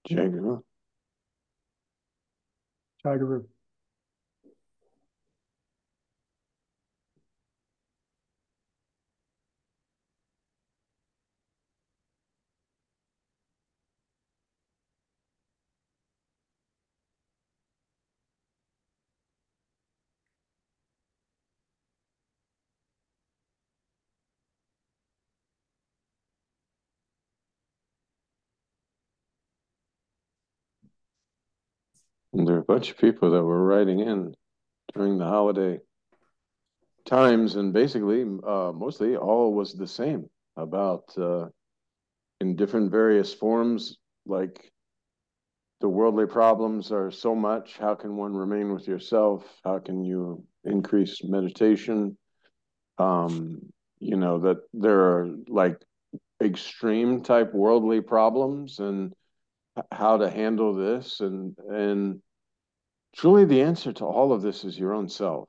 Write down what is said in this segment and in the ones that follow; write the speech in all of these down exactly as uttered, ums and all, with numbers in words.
Jai Guru. Tiger. And there are a bunch of people that were writing in during the holiday times, and basically, uh, mostly all was the same about uh, in different various forms, like the worldly problems are so much. How can one remain with yourself? How can you increase meditation? Um, you know, that there are like extreme type worldly problems and how to handle this and and truly the answer to all of this is your own self.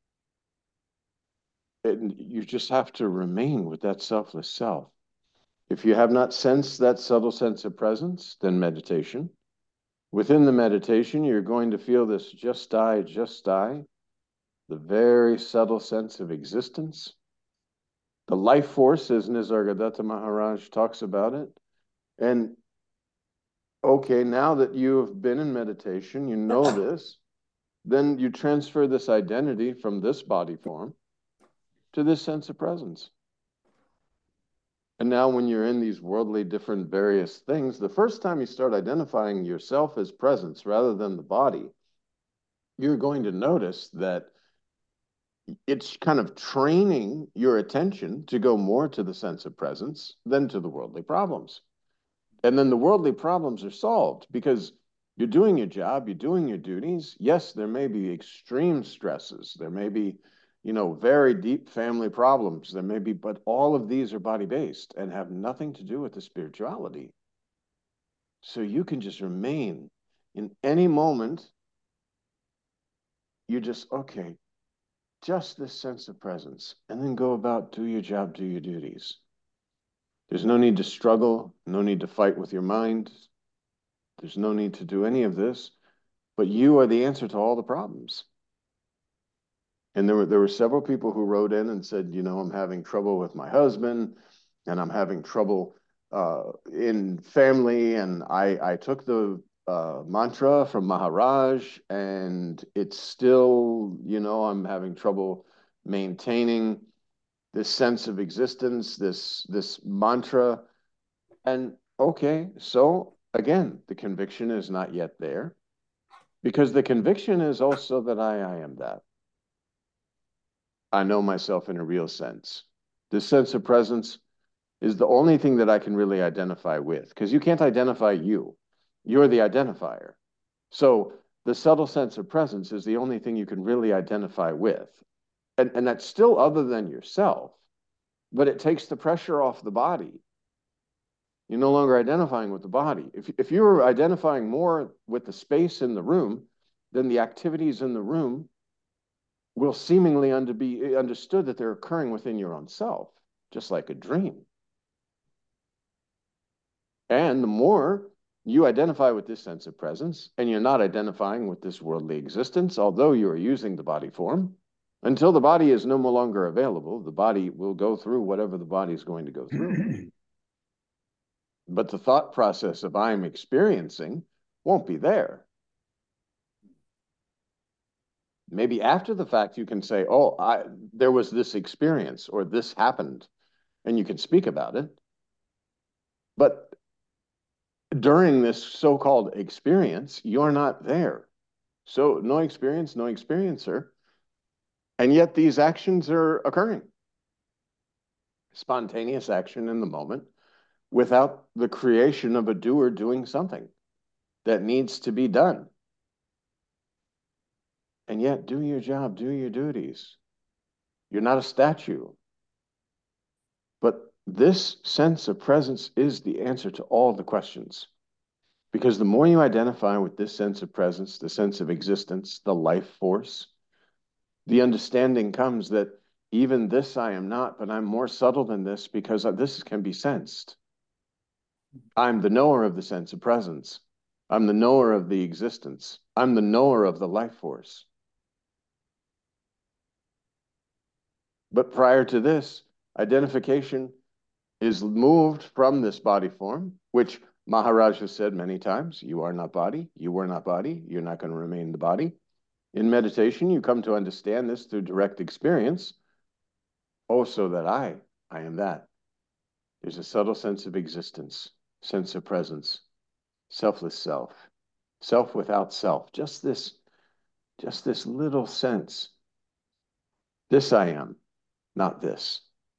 And you just have to remain with that selfless self. If you have not sensed that subtle sense of presence, then meditation. Within the meditation, you're going to feel this just I, just I, the very subtle sense of existence. The life force, as Nisargadatta Maharaj talks about it. And okay, now that you have been in meditation, you know this, then you transfer this identity from this body form to this sense of presence. And now, when you're in these worldly, different, various things, the first time you start identifying yourself as presence rather than the body, you're going to notice that it's kind of training your attention to go more to the sense of presence than to the worldly problems. And then the worldly problems are solved because you're doing your job, you're doing your duties. Yes, there may be extreme stresses, there may be, you know, very deep family problems, there may be, but all of these are body based and have nothing to do with the spirituality. So you can just remain in any moment. You just, okay, just this sense of presence, and then go about, do your job, do your duties. There's no need to struggle, no need to fight with your mind. There's no need to do any of this, but you are the answer to all the problems. And there were there were several people who wrote in and said, you know, I'm having trouble with my husband, and I'm having trouble uh, in family, and I I took the uh, mantra from Maharaj, and it's still, you know, I'm having trouble maintaining this sense of existence, this this mantra. And okay, so again, the conviction is not yet there because the conviction is also that I I am that. I know myself in a real sense. This sense of presence is the only thing that I can really identify with because you can't identify you. You're the identifier. So the subtle sense of presence is the only thing you can really identify with. And, and that's still other than yourself, but it takes the pressure off the body. You're no longer identifying with the body. If, if you were identifying more with the space in the room, then the activities in the room will seemingly under be understood that they're occurring within your own self, just like a dream. And the more you identify with this sense of presence, and you're not identifying with this worldly existence, although you are using the body form, until the body is no longer available, the body will go through whatever the body is going to go through. But the thought process of I'm experiencing won't be there. Maybe after the fact, you can say, oh, I, there was this experience or this happened, and you can speak about it. But during this so-called experience, you're not there. So no experience, no experiencer. And yet these actions are occurring. Spontaneous action in the moment without the creation of a doer doing something that needs to be done. And yet do your job, do your duties. You're not a statue. But this sense of presence is the answer to all the questions. Because the more you identify with this sense of presence, the sense of existence, the life force, the understanding comes that even this I am not, but I'm more subtle than this because this can be sensed. I'm the knower of the sense of presence. I'm the knower of the existence. I'm the knower of the life force. But prior to this, identification is moved from this body form, which Maharaj has said many times, you are not body, you were not body, you're not going to remain the body. In meditation, you come to understand this through direct experience. Oh, so that I, I am that. There's a subtle sense of existence, sense of presence, selfless self, self without self. Just this, just this little sense. This I am, not this.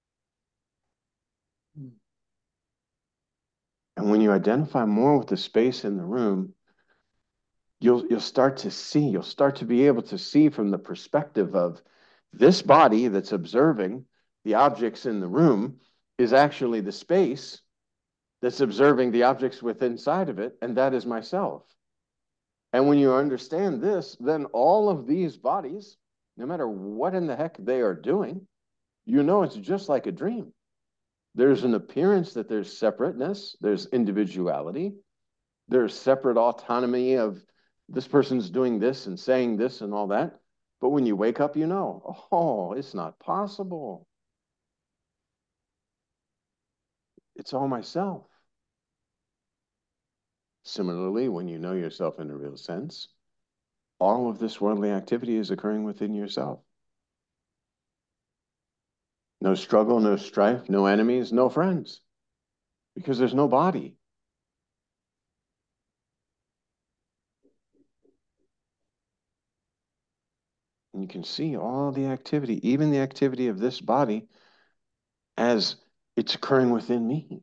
And when you identify more with the space in the room, you'll you'll start to see, you'll start to be able to see from the perspective of this body that's observing the objects in the room is actually the space that's observing the objects within inside of it, and that is myself. And when you understand this, then all of these bodies, no matter what in the heck they are doing, you know it's just like a dream. There's an appearance that there's separateness, there's individuality, there's separate autonomy of this person's doing this and saying this and all that. But when you wake up, you know, oh, it's not possible. It's all myself. Similarly, when you know yourself in a real sense, all of this worldly activity is occurring within yourself. No struggle, no strife, no enemies, no friends, because there's no body. And you can see all the activity, even the activity of this body, as it's occurring within me,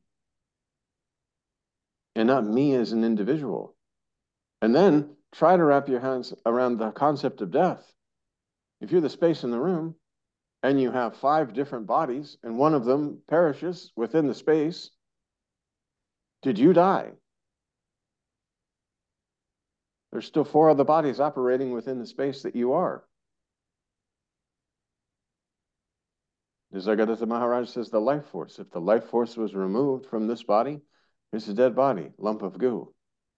and not me as an individual. And then try to wrap your hands around the concept of death. If you're the space in the room and you have five different bodies and one of them perishes within the space, did you die? There's still four other bodies operating within the space that you are. Nisargadatta Maharaj says the life force. If the life force was removed from this body, it's a dead body, lump of goo.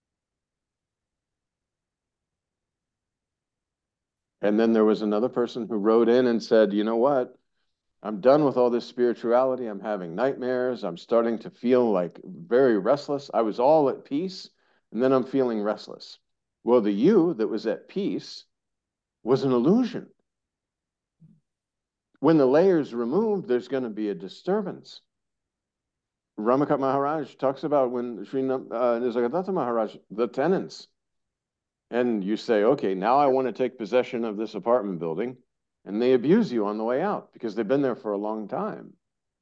And then there was another person who wrote in and said, you know what? I'm done with all this spirituality. I'm having nightmares. I'm starting to feel like very restless. I was all at peace, and then I'm feeling restless. Well, the you that was at peace was an illusion. When the layer's removed, there's going to be a disturbance. Ramakat Maharaj talks about when Sri uh, Nisargadatta Maharaj, the tenants, and you say, okay, now I want to take possession of this apartment building, and they abuse you on the way out because they've been there for a long time.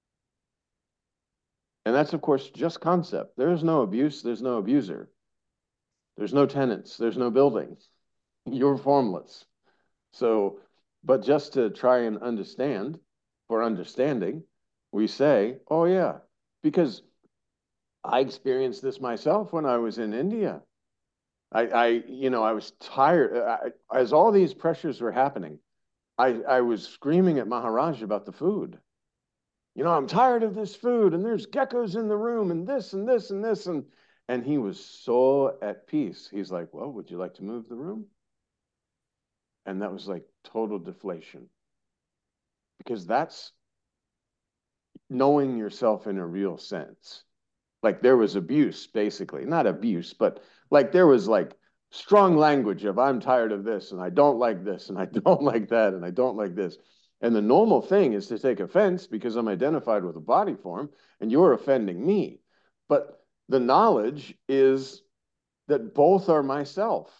And that's, of course, just concept. There's no abuse. There's no abuser. There's no tenants. There's no building. You're formless. So, but just to try and understand, for understanding, we say, oh, yeah, because I experienced this myself when I was in India. I, I you know, I was tired. I, as all these pressures were happening, I, I was screaming at Maharaj about the food. You know, I'm tired of this food, and there's geckos in the room, and this and this and this. And, and he was so at peace. He's like, well, would you like to move the room? And that was like total deflation. Because that's knowing yourself in a real sense. Like there was abuse, basically. Not abuse, but like there was like strong language of I'm tired of this, and I don't like this, and I don't like that, and I don't like this. And the normal thing is to take offense because I'm identified with a body form and you're offending me. But the knowledge is that both are myself.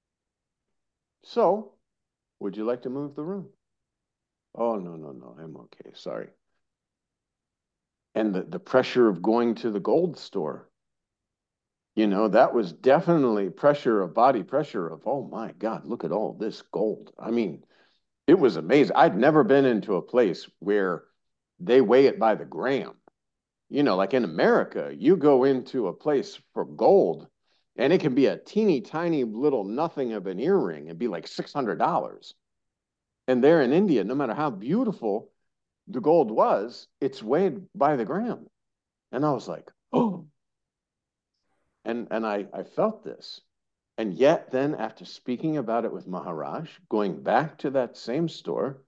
So, would you like to move the room? Oh, no, no, no, I'm okay, sorry. And the, the pressure of going to the gold store, you know, that was definitely pressure of body pressure of, oh my God, look at all this gold. I mean, it was amazing. I'd never been into a place where they weigh it by the gram. You know, like in America, you go into a place for gold and it can be a teeny tiny little nothing of an earring and be like six hundred dollars. And there in India, no matter how beautiful the gold was, it's weighed by the gram. And I was like, oh. And, and I, I felt this. And yet then after speaking about it with Maharaj, going back to that same store,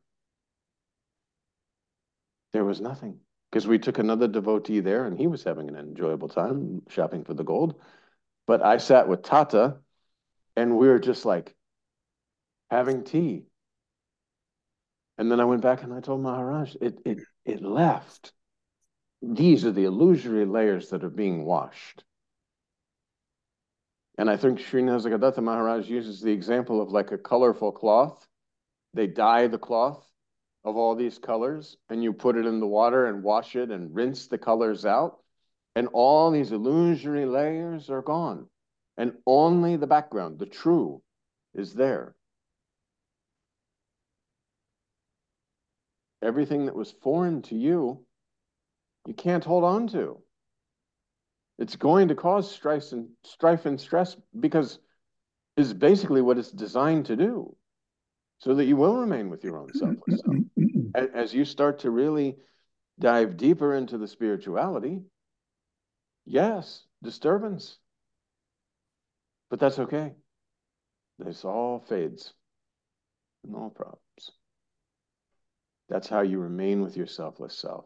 there was nothing. Because we took another devotee there and he was having an enjoyable time shopping for the gold. But I sat with Tata and we were just like having tea. And then I went back and I told Maharaj, it it it left. These are the illusory layers that are being washed. And I think Srinivasadatta Maharaj uses the example of like a colorful cloth. They dye the cloth of all these colors, and you put it in the water and wash it and rinse the colors out. And all these illusory layers are gone. And only the background, the true, is there. Everything that was foreign to you, you can't hold on to. It's going to cause strife and strife and stress because is basically what it's designed to do, so that you will remain with your own selfless self. As you start to really dive deeper into the spirituality, yes, disturbance, but that's okay. This all fades, no problems. That's how you remain with your selfless self.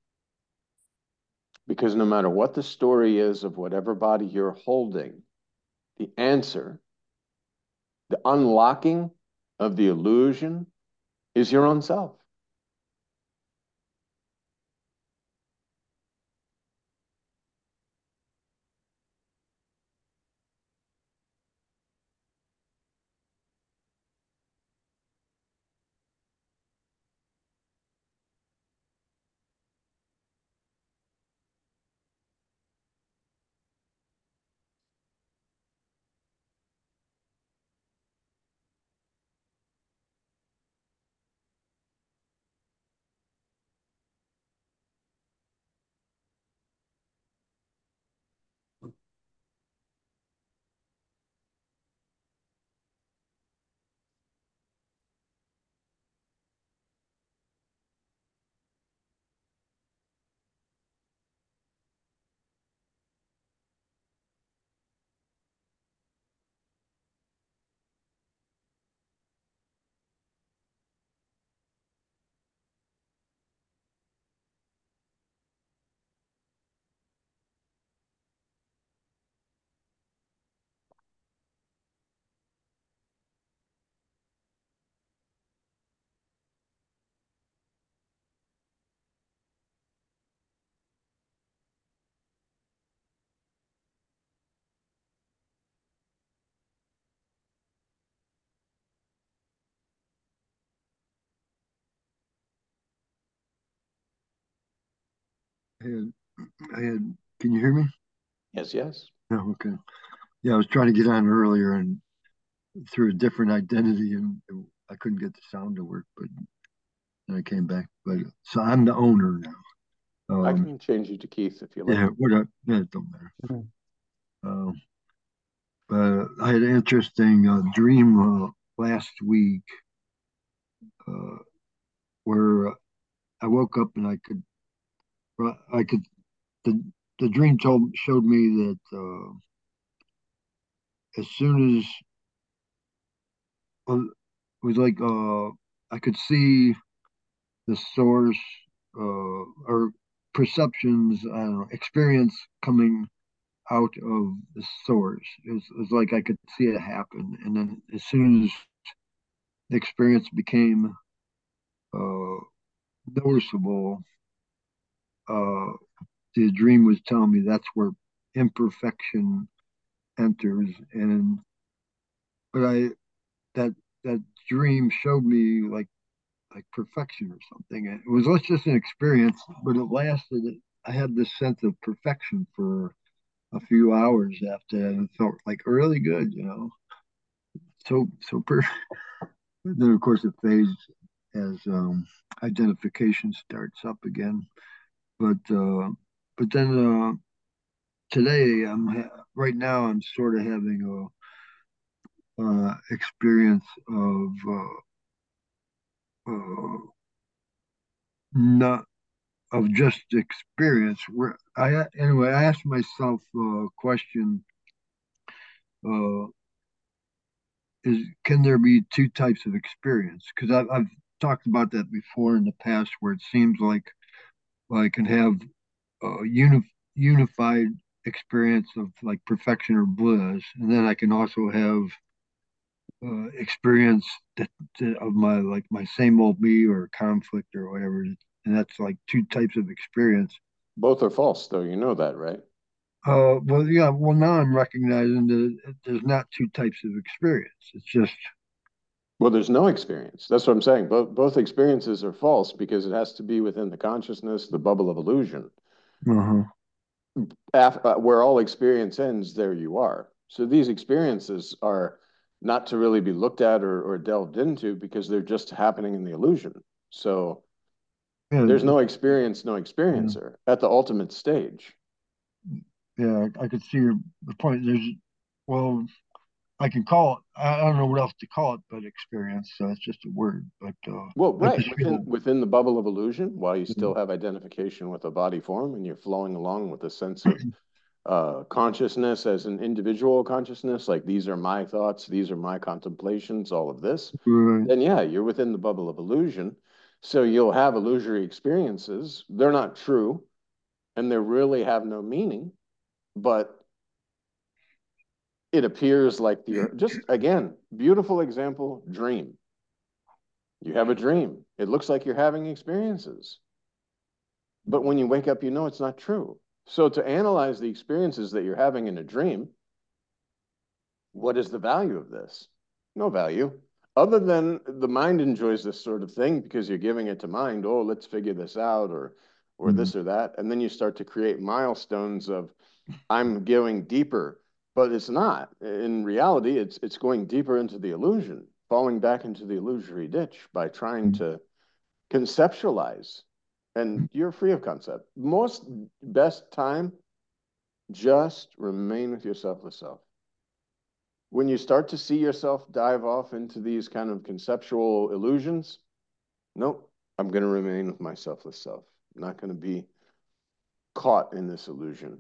Because no matter what the story is of whatever body you're holding, the answer, the unlocking of the illusion is your own self. I had, I had, can you hear me? Yes, yes. Yeah, okay. Yeah, I was trying to get on earlier and through a different identity and I couldn't get the sound to work, but then I came back. But so I'm the owner now. I Um, can change you to Keith if you yeah, like. what I, yeah, it don't matter. Mhm. Um, but I had an interesting uh, dream uh, last week uh, where I woke up and I could, I could, the, the dream told showed me that uh, as soon as well, it was like uh, I could see the source uh, or perceptions, I don't know, experience coming out of the source. It was, it was like I could see it happen. And then as soon as the experience became uh, noticeable, uh, the dream was telling me that's where imperfection enters. And but I that that dream showed me like like perfection or something. It was just an experience, but it lasted. I had this sense of perfection for a few hours after that, and it felt like really good, you know. So so per- then of course it fades as um, identification starts up again. But uh, but then uh, today I'm ha- right now I'm sort of having a uh, experience of uh, uh, not of just experience. Where I anyway I asked myself a question. Uh, is can there be two types of experience? Because I've, I've talked about that before in the past, where it seems like I can have a uni unified experience of like perfection or bliss, and then I can also have uh, experience that, that of my like my same old me or conflict or whatever, and that's like two types of experience. Both are false, though. You know that, right? Uh, well, yeah. Well, now I'm recognizing that there's not two types of experience. It's just Well, there's no experience. That's what I'm saying. Both both experiences are false because it has to be within the consciousness, the bubble of illusion. uh-huh. After, uh, where all experience ends, there you are. So these experiences are not to really be looked at or, or delved into because they're just happening in the illusion. So Yeah, there's no it's, experience, no yeah, experiencer at the ultimate stage. yeah. I, I could see your the point. There's well, I can call it. I don't know what else to call it, but experience. So it's just a word. But uh, Well, I right just within feel. within the bubble of illusion, while you Yeah. still have identification with a body form and you're flowing along with a sense of uh, consciousness as an individual consciousness, like these are my thoughts, these are my contemplations, all of this, Right. then yeah, you're within the bubble of illusion. So you'll have illusory experiences. They're not true and they really have no meaning, but it appears like the just again, beautiful example, dream. You have a dream. It looks like you're having experiences. But when you wake up, you know it's not true. So to analyze the experiences that you're having in a dream, what is the value of this? No value. Other than the mind enjoys this sort of thing because you're giving it to mind, oh, let's figure this out or or Mm, this or that. And then you start to create milestones of I'm going deeper, but it's not. In reality, it's it's going deeper into the illusion, falling back into the illusory ditch by trying mm, to conceptualize. And you're free of concept. Most best time, just remain with your selfless self. When you start to see yourself dive off into these kind of conceptual illusions, nope, I'm going to remain with my selfless self. I'm not going to be caught in this illusion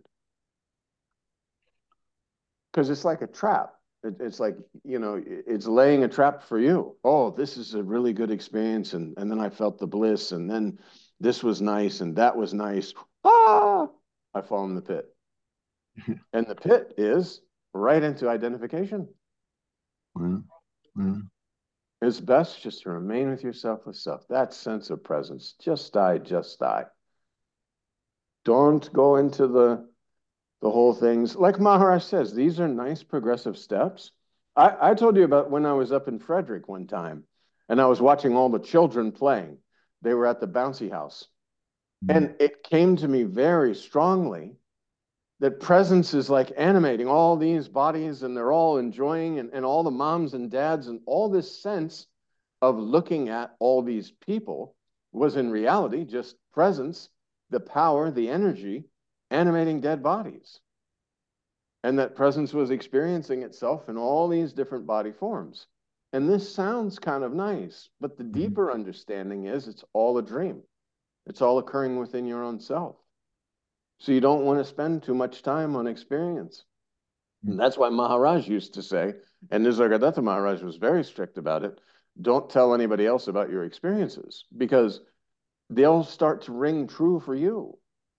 because it's like a trap. It, it's like, you know, it's laying a trap for you. Oh, this is a really good experience. And, and then I felt the bliss. And then this was nice. And that was nice. Ah, I fall in the pit. And the pit is right into identification. yeah, yeah. It's best just to remain with your selfless self. That sense of presence. Just die, just die. Don't go into the the whole things. Like Maharaj says, these are nice progressive steps. I, I told you about when I was up in Frederick one time and I was watching all the children playing. They were at the bouncy house. Mm, And it came to me very strongly that presence is like animating all these bodies and they're all enjoying and, and all the moms and dads and all this sense of looking at all these people was in reality just presence, the power, the energy animating dead bodies. And that presence was experiencing itself in all these different body forms. And this sounds kind of nice, but the mm, deeper understanding is it's all a dream. It's all occurring within your own self. So you don't want to spend too much time on experience. mm, And that's why Maharaj used to say, and Nisargadatta Maharaj was very strict about it, don't tell anybody else about your experiences because they'll start to ring true for you.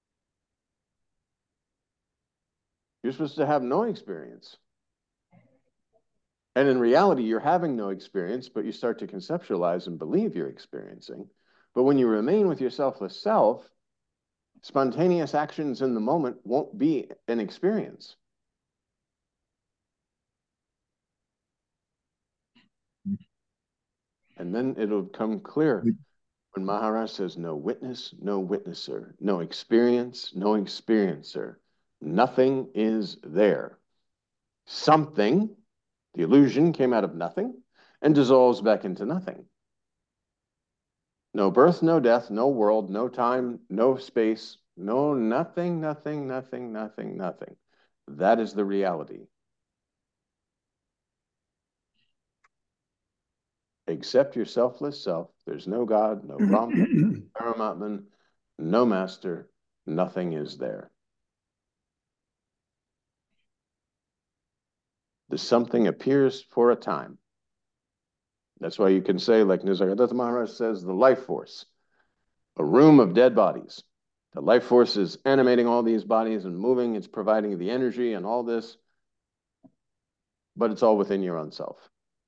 You're supposed to have no experience. And in reality, you're having no experience, but you start to conceptualize and believe you're experiencing. But when you remain with your selfless self, spontaneous actions in the moment won't be an experience. mm. And then it'll come clear But, when Maharaj says, no witness, no witnesser, no experience, no experiencer, nothing is there. Something, the illusion came out of nothing and dissolves back into nothing. No birth, no death, no world, no time, no space, no nothing, nothing, nothing, nothing, nothing. That is the reality. Accept your selfless self. There's no God, no Brahman, Paramatman, no master. Nothing is there. The something appears for a time. That's why you can say, like Nisargadatta Maharaj says, the life force, a room of dead bodies. The life force is animating all these bodies and moving, it's providing the energy and all this, but it's all within your own self.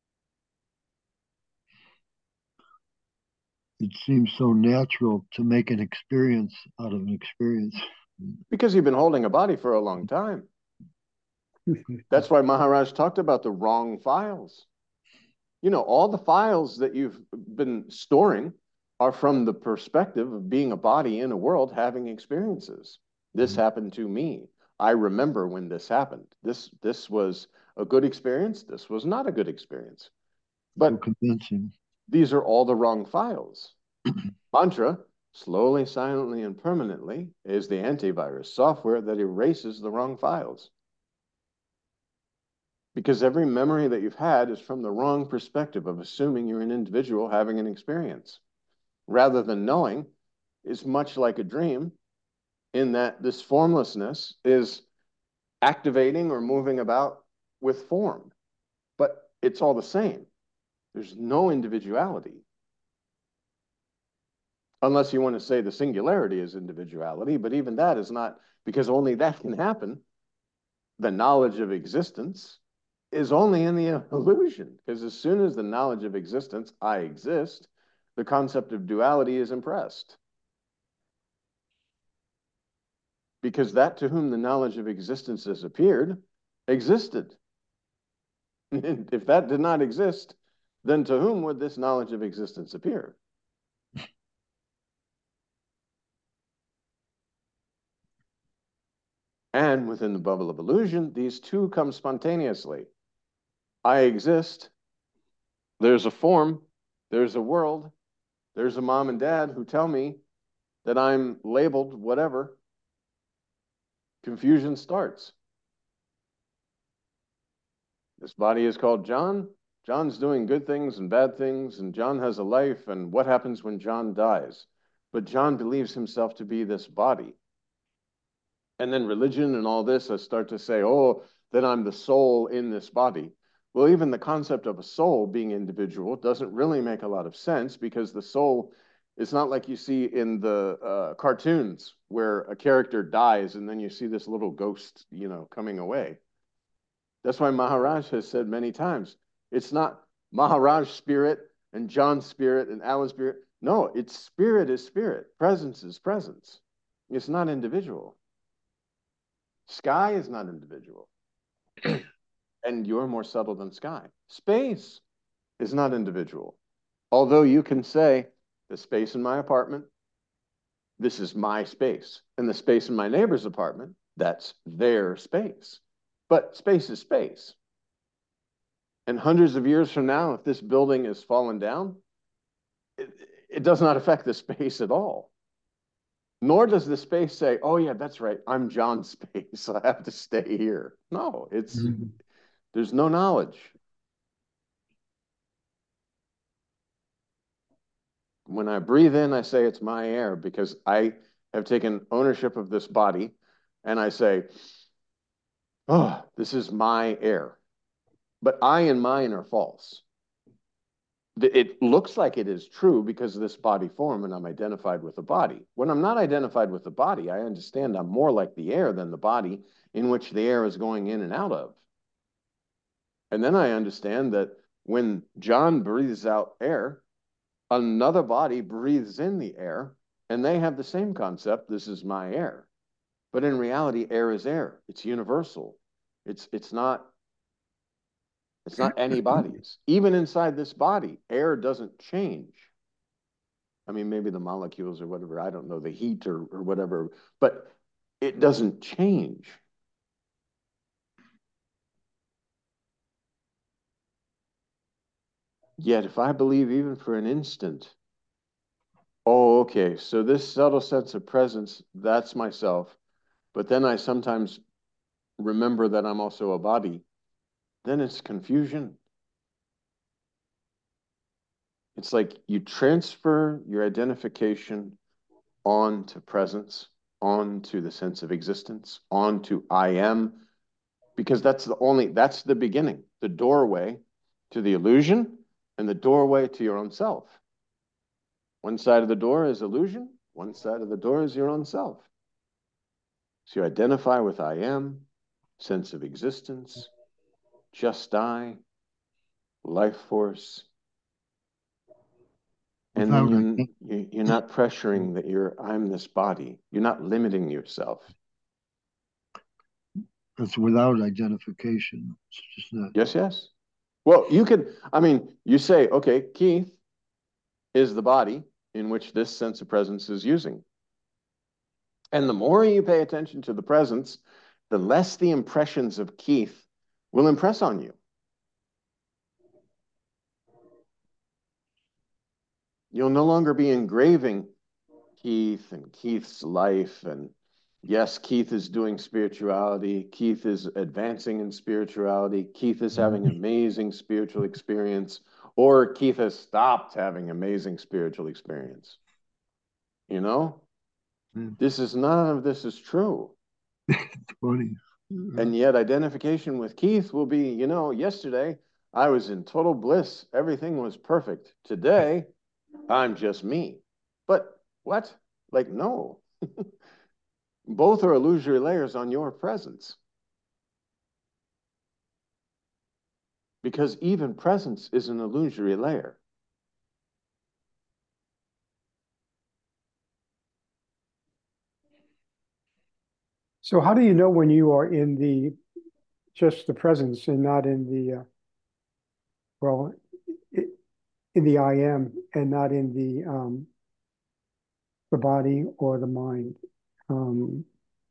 It seems so natural to make an experience out of an experience. Because you've been holding a body for a long time. That's why Maharaj talked about the wrong files. You know, all the files that you've been storing are from the perspective of being a body in a world having experiences. This Mm-hmm. happened to me. I remember when this happened. This this was a good experience. This was not a good experience. So But convincing. these are all the wrong files. Mantra, slowly, silently, and permanently, is the antivirus software that erases the wrong files. Because every memory that you've had is from the wrong perspective of assuming you're an individual having an experience. Rather than knowing is much like a dream in that this formlessness is activating or moving about with form, but it's all the same. There's no individuality. Unless you want to say the singularity is individuality, but even that is not, because only that can happen. The knowledge of existence is only in the illusion, because as soon as the knowledge of existence, I exist, the concept of duality is impressed. Because that to whom the knowledge of existence has appeared existed. And if that did not exist, then to whom would this knowledge of existence appear? And within the bubble of illusion, these two come spontaneously. I exist, there's a form, there's a world, there's a mom and dad who tell me that I'm labeled whatever. Confusion starts. This body is called John. John's doing good things and bad things, and John has a life, and what happens when John dies? But John believes himself to be this body. And then religion and all this, I start to say, oh, then I'm the soul in this body. Well, even the concept of a soul being individual doesn't really make a lot of sense, because the soul is not like you see in the uh, cartoons where a character dies and then you see this little ghost, you know, coming away. That's why Maharaj has said many times, it's not Maharaj spirit and John's spirit and Alan's spirit. No, it's spirit is spirit. Presence is presence. It's not individual. Sky is not individual. And you're more subtle than sky. Space is not individual. Although you can say, the space in my apartment, this is my space. And the space in my neighbor's apartment, that's their space. But space is space. And hundreds of years from now, if this building is fallen down, it, it does not affect the space at all. Nor does the space say, oh yeah, that's right, I'm John's space, I have to stay here. No, it's Mm-hmm. there's no knowledge. When I breathe in, I say it's my air because I have taken ownership of this body, and I say, oh, this is my air. But I and mine are false. It looks like it is true because of this body form and I'm identified with the body. When I'm not identified with the body, I understand I'm more like the air than the body in which the air is going in and out of. And then I understand that when John breathes out air, another body breathes in the air, and they have the same concept, this is my air. But in reality, air is air. It's universal. It's it's not it's not anybody's. Even inside this body, air doesn't change. I mean, maybe the molecules or whatever, I don't know, the heat or, or whatever, but it doesn't change. Yet, if I believe even for an instant, oh, okay, so this subtle sense of presence, that's myself, but then I sometimes remember that I'm also a body, then it's confusion. It's like you transfer your identification onto presence, onto the sense of existence, onto I am, because that's the only, that's the beginning, the doorway to the illusion and the doorway to your own self. One side of the door is illusion. One side of the door is your own self. So you identify with I am, sense of existence, just I, life force. And then Without you're, you're not pressuring that you're, I'm this body. You're not limiting yourself. it's without identification. It's just not. Yes, yes. Well, you could, I mean, you say, okay, Keith is the body in which this sense of presence is using. And the more you pay attention to the presence, the less the impressions of Keith will impress on you. You'll no longer be engraving Keith and Keith's life. And yes, Keith is doing spirituality. Keith is advancing in spirituality. Keith is having amazing spiritual experience. Or Keith has stopped having amazing spiritual experience. You know? Yeah. This is none of this is true. It's funny. And yet identification with Keith will be, you know, yesterday I was in total bliss. Everything was perfect. Today, I'm just me. But what? Like, no. Both are illusory layers on your presence. Because even presence is an illusory layer. So how do you know when you are in the just the presence and not in the uh, well in the I am and not in the um, the body or the mind? Um,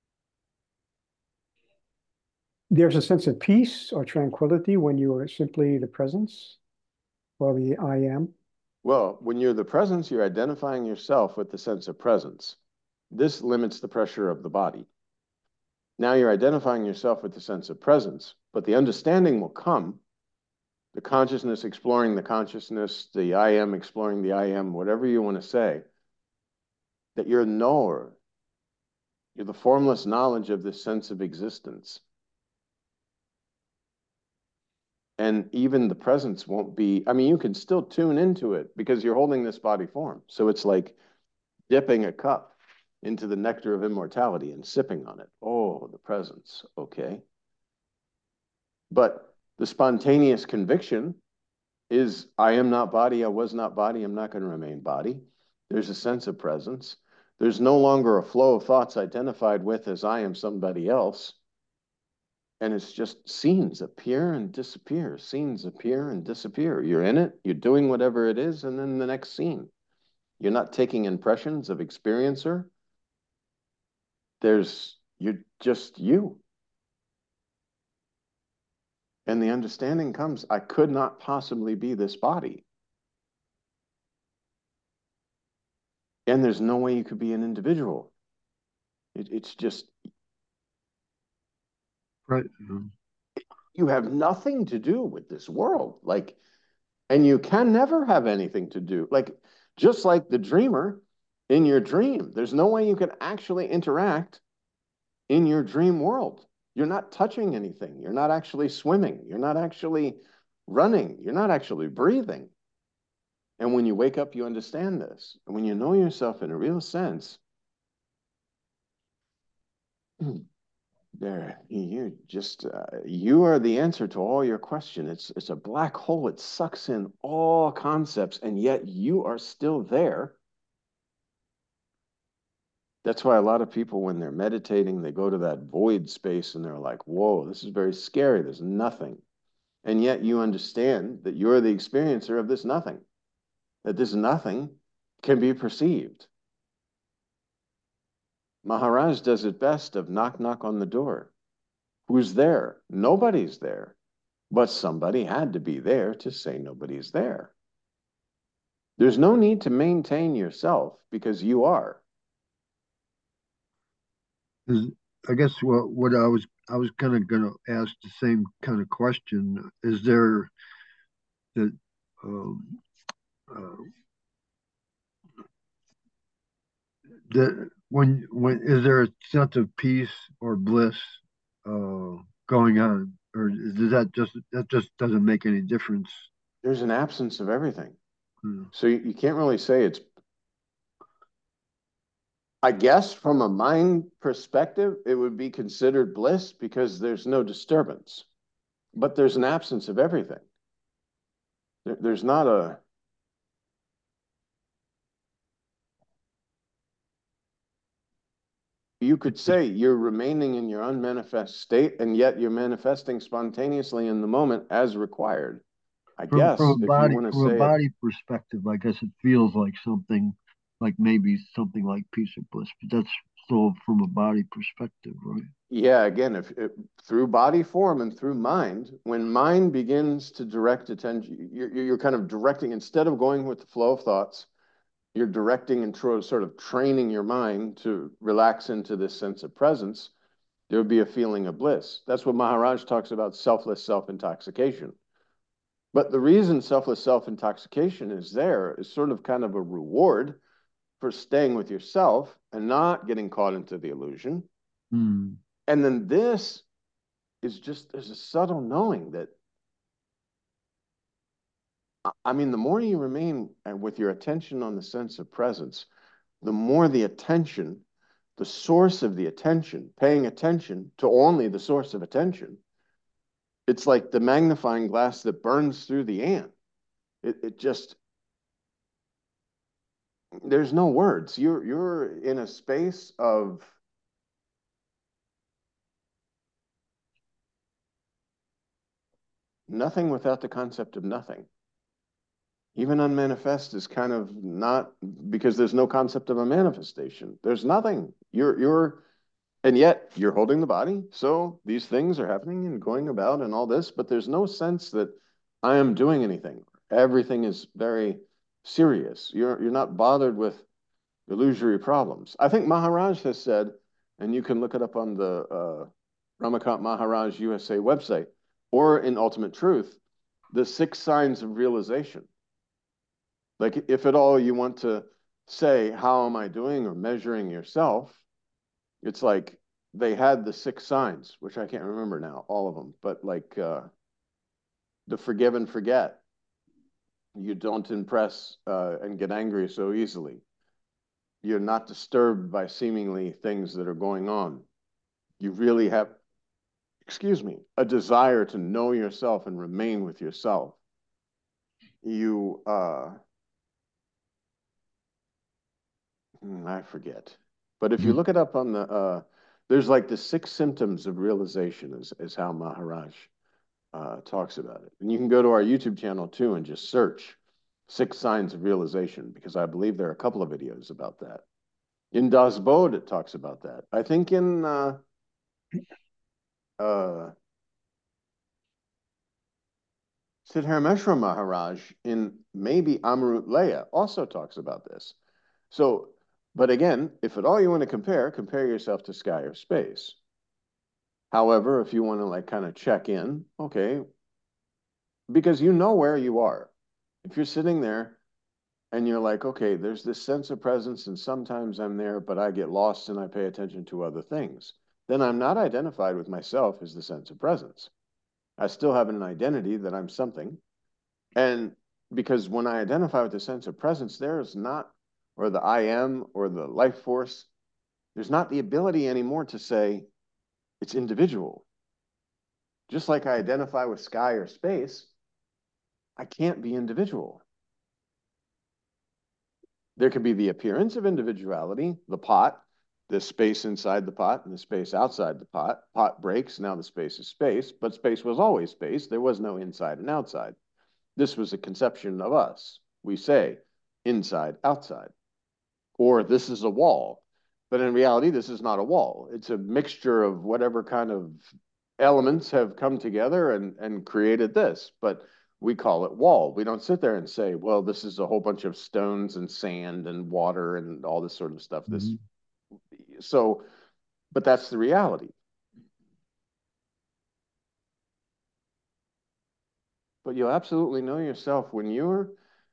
there's a sense of peace or tranquility when you are simply the presence or the I am. Well, when you're the presence, you're identifying yourself with the sense of presence. This limits the pressure of the body. Now you're identifying yourself with the sense of presence, but the understanding will come, the consciousness exploring the consciousness, the I am exploring the I am, whatever you want to say, that you're a knower. You're the formless knowledge of this sense of existence. And even the presence won't be, I mean, you can still tune into it because you're holding this body form. So it's like dipping a cup into the nectar of immortality and sipping on it. Oh, the presence. Okay. But the spontaneous conviction is I am not body, I was not body, I'm not going to remain body. There's a sense of presence. There's no longer a flow of thoughts identified with as I am somebody else. And it's just scenes appear and disappear, scenes appear and disappear. You're in it, you're doing whatever it is, and then the next scene. You're not taking impressions of experiencer. There's, you're just you. And the understanding comes, I could not possibly be this body. And there's no way you could be an individual. It, it's just, Right. you have nothing to do with this world. Like, and you can never have anything to do. Like, just like the dreamer in your dream, there's no way you can actually interact in your dream world. You're not touching anything. You're not actually swimming. You're not actually running. You're not actually breathing. And when you wake up, you understand this. And when you know yourself in a real sense, there, you just, uh, you are the answer to all your question. It's, it's a black hole. It sucks in all concepts, and yet you are still there. That's why a lot of people, when they're meditating, they go to that void space and they're like, whoa, this is very scary. There's nothing. And yet you understand that you're the experiencer of this nothing, that this nothing can be perceived. Maharaj does it best of knock, knock on the door. Who's there? Nobody's there. But somebody had to be there to say nobody's there. There's no need to maintain yourself because you are. Is, I guess what what I was I was kind of going to ask the same kind of question. Is there that um, uh, that when when is there a sense of peace or bliss uh, going on, or does that just that just doesn't make any difference? there's an absence of everything. Yeah. So you, you can't really say it's, I guess from a mind perspective, it would be considered bliss because there's no disturbance, but there's an absence of everything. There, there's not a, you could say you're remaining in your unmanifest state, and yet you're manifesting spontaneously in the moment as required. I From from guess a if you body want to from a say it, body perspective, I guess it feels like something like maybe something like peace or bliss, but that's still from a body perspective, right? yeah, again, if, if through body form and through mind, when mind begins to direct attention, you're, you're kind of directing, instead of going with the flow of thoughts, you're directing and tro- sort of training your mind to relax into this sense of presence. There would be a feeling of bliss. That's what Maharaj talks about, selfless self-intoxication. But the reason selfless self-intoxication is there is sort of kind of a reward for staying with yourself and not getting caught into the illusion. Hmm. And then this is just, there's a subtle knowing that, I mean, the more you remain with your attention on the sense of presence, the more the attention, the source of the attention, paying attention to only the source of attention, it's like the magnifying glass that burns through the ant. It, it just, there's no words. You're, you're in a space of nothing without the concept of nothing. Even unmanifest is kind of not, because there's no concept of a manifestation. There's nothing. You're, you're, and yet you're holding the body. So these things are happening and going about and all this, but there's no sense that I am doing anything. Everything is very serious. You're, you're not bothered with illusory problems. I think Maharaj has said, and you can look it up on the uh, Ramakant Maharaj U S A website or in Ultimate Truth, the six signs of realization. Like, if at all you want to say, how am I doing or measuring yourself? It's like they had the six signs, which I can't remember now, all of them, but like uh, the forgive and forget. You don't impress uh, and get angry so easily. You're not disturbed by seemingly things that are going on. You really have, excuse me, a desire to know yourself and remain with yourself. You, uh, hmm, I forget. But if you Hmm. look it up on the, uh, there's like the six symptoms of realization is, is how Maharaj uh, talks about it. And you can go to our YouTube channel too and just search six signs of realization, because I believe there are a couple of videos about that. In Das Bod, it talks about that. I think in uh, uh, Siddharameshwar Maharaj in maybe Amrut Leya also talks about this. So, but again, if at all you want to compare, compare yourself to sky or space. However, if you want to like kind of check in, okay, because you know where you are. If you're sitting there and you're like, okay, there's this sense of presence, and sometimes I'm there, but I get lost and I pay attention to other things, then I'm not identified with myself as the sense of presence. I still have an identity that I'm something. And because when I identify with the sense of presence, there is not, or the I am, or the life force, there's not the ability anymore to say it's individual. Just like I identify with sky or space, I can't be individual. There could be the appearance of individuality, the pot, the space inside the pot and the space outside the pot. Pot breaks, now the space is space, but space was always space. There was no inside and outside. This was a conception of us. We say inside, outside, or this is a wall. But in reality, this is not a wall. It's a mixture of whatever kind of elements have come together and, and created this. But we call it wall. We don't sit there and say, well, this is a whole bunch of stones and sand and water and all this sort of stuff. This, Hmm. so, but that's the reality. But you'll absolutely know yourself when you're,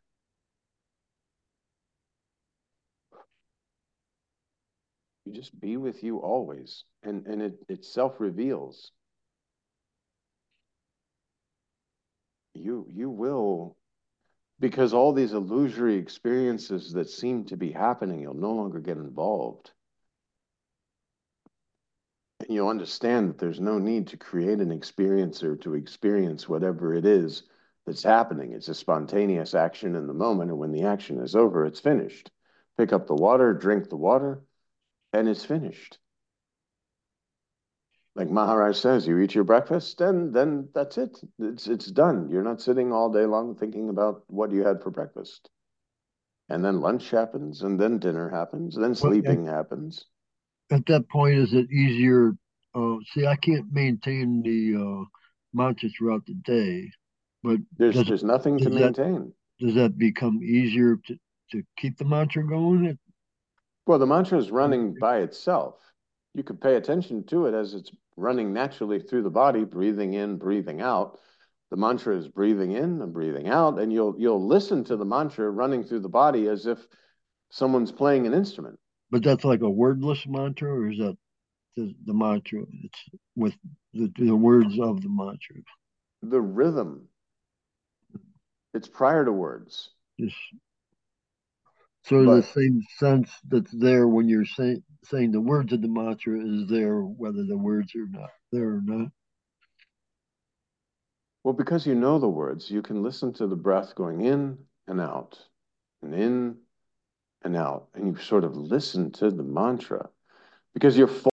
you just be with you always. And, and it, it self reveals. You, you will Because all these illusory experiences that seem to be happening, you'll no longer get involved. And you'll understand that there's no need to create an experiencer to experience whatever it is that's happening. It's a spontaneous action in the moment, and when the action is over, it's finished. Pick up the water, drink the water, and it's finished. Like Maharaj says, you eat your breakfast, and then that's it. It's it's done. You're not sitting all day long thinking about what you had for breakfast. And then lunch happens, and then dinner happens, and then Well, at, sleeping happens. at that point, is it easier? Uh, see, I can't maintain the uh, mantra throughout the day, but There's does it, there's nothing to does that maintain. does that become easier to, to keep the mantra going? Well, the mantra is running by itself. You could pay attention to it as it's running naturally through the body, breathing in, breathing out. The mantra is breathing in and breathing out, and you'll you'll listen to the mantra running through the body as if someone's playing an instrument. But that's like a wordless mantra, or is that the, the mantra? It's with the, the words of the mantra. The rhythm, it's prior to words. Just sort of the But same sense that's there when you're saying saying the words of the mantra is there, whether the words are not there or not. well, because you know the words, you can listen to the breath going in and out, and in and out, and you sort of listen to the mantra because you're